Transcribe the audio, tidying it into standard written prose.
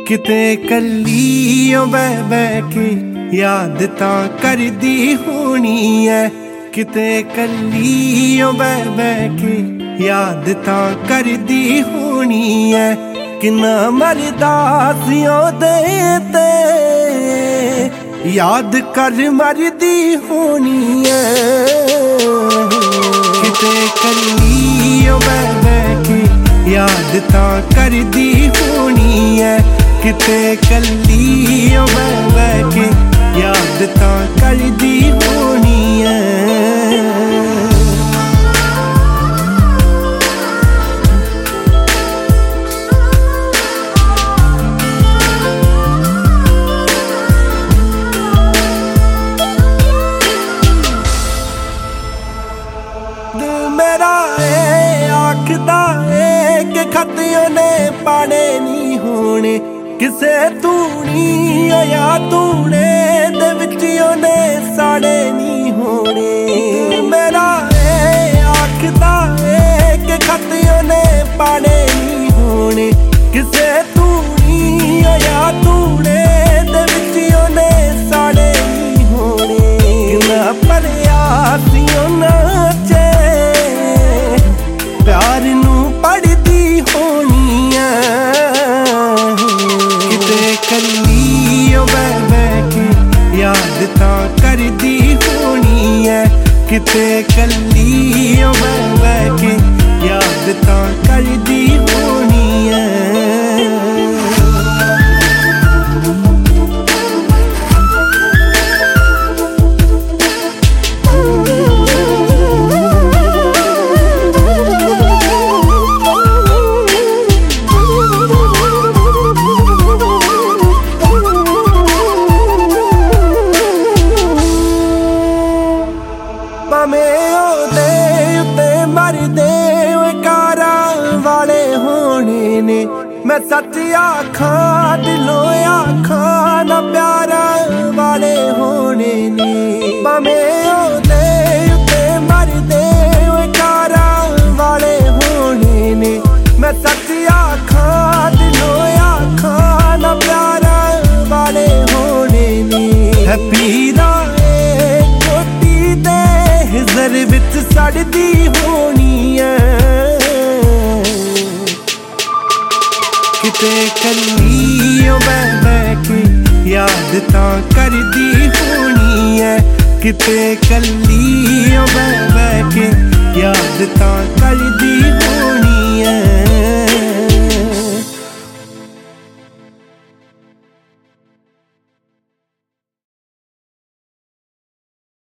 किते कल्ली बह बह के याद तां करदी होनी है। किते कल्ली बह बह के याद तां करदी होनी है। किन्ना मरदा सी ओदे ते याद कर मरदी होनी है। किते कल्ली बह बह के याद तां करदी होनी है। किते कल्ली बह बह के याद तां करदी होनी है। मेरा आखदा है कि खतियों ने पाने नहीं होने। किसे तूनी या तूने दे विचियों ने साड़े नहीं होने। मेरा आखदा है कि खतियों ने पाने नहीं होने। किसे तूनी या तूने दे विचियों ने साड़े नहीं होने। किना परयासियों नाचे प्यार नू पढ़दी होनी है। किते कल्ली बह बह के याद तां करदी होनी है। किते कल्ली बह बह के याद तां करदी होनी है। मैं सच आखा दिलों आखा ना प्यारा वाले होने ने। भावें ओदे उत्ते मरदे कारा वाले होने ने। मैं सच आखा दिलों आखा ना प्यारा वाले होने ने। है पीरा कोटी दे हिजर विच सड़दी होनी है। किते कल्ली बह बह के याद तां करदी होनी है। किते कल्ली बह बह के याद तां करदी होनी है।